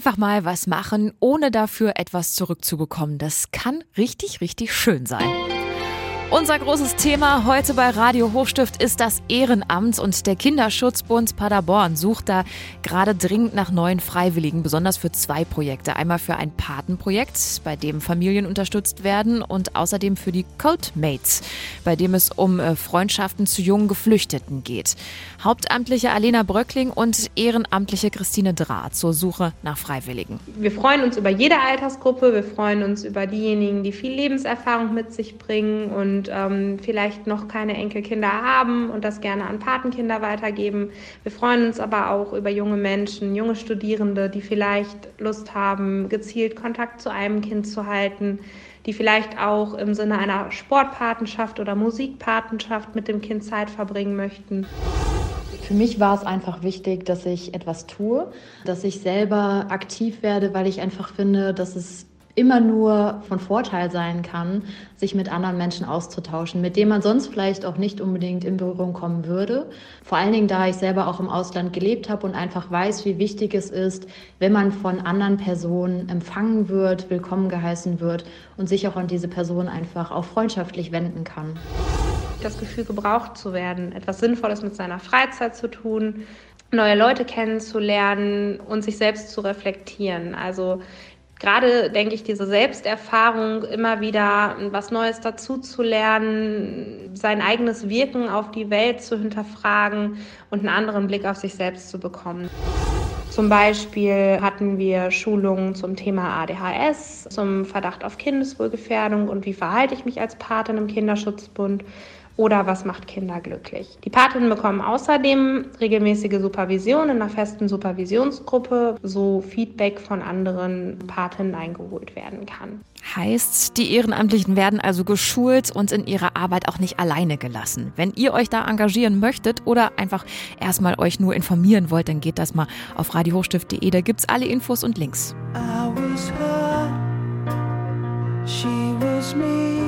Einfach mal was machen, ohne dafür etwas zurückzubekommen. Das kann richtig, richtig schön sein. Unser großes Thema heute bei Radio Hochstift ist das Ehrenamt und der Kinderschutzbund Paderborn sucht da gerade dringend nach neuen Freiwilligen, besonders für 2 Projekte. Einmal für ein Patenprojekt, bei dem Familien unterstützt werden und außerdem für die Codemates, bei dem es um Freundschaften zu jungen Geflüchteten geht. Hauptamtliche Alena Bröckling und ehrenamtliche Christine Draht zur Suche nach Freiwilligen. Wir freuen uns über jede Altersgruppe, wir freuen uns über diejenigen, die viel Lebenserfahrung mit sich bringen und vielleicht noch keine Enkelkinder haben und das gerne an Patenkinder weitergeben. Wir freuen uns aber auch über junge Menschen, junge Studierende, die vielleicht Lust haben, gezielt Kontakt zu einem Kind zu halten, die vielleicht auch im Sinne einer Sportpatenschaft oder Musikpatenschaft mit dem Kind Zeit verbringen möchten. Für mich war es einfach wichtig, dass ich etwas tue, dass ich selber aktiv werde, weil ich einfach finde, dass es immer nur von Vorteil sein kann, sich mit anderen Menschen auszutauschen, mit denen man sonst vielleicht auch nicht unbedingt in Berührung kommen würde. Vor allen Dingen, da ich selber auch im Ausland gelebt habe und einfach weiß, wie wichtig es ist, wenn man von anderen Personen empfangen wird, willkommen geheißen wird und sich auch an diese Person einfach auch freundschaftlich wenden kann. Das Gefühl, gebraucht zu werden, etwas Sinnvolles mit seiner Freizeit zu tun, neue Leute kennenzulernen und sich selbst zu reflektieren. Also gerade, denke ich, diese Selbsterfahrung, immer wieder was Neues dazu zu lernen, sein eigenes Wirken auf die Welt zu hinterfragen und einen anderen Blick auf sich selbst zu bekommen. Zum Beispiel hatten wir Schulungen zum Thema ADHS, zum Verdacht auf Kindeswohlgefährdung und wie verhalte ich mich als Patin im Kinderschutzbund oder was macht Kinder glücklich. Die Patinnen bekommen außerdem regelmäßige Supervision in einer festen Supervisionsgruppe, so Feedback von anderen Patinnen eingeholt werden kann. Heißt, die Ehrenamtlichen werden also geschult und in ihrer Arbeit auch nicht alleine gelassen. Wenn ihr euch da engagieren möchtet oder einfach erstmal euch nur informieren wollt, dann geht das mal auf radiohochstift.de, da gibt's alle Infos und Links. I was her, she was me.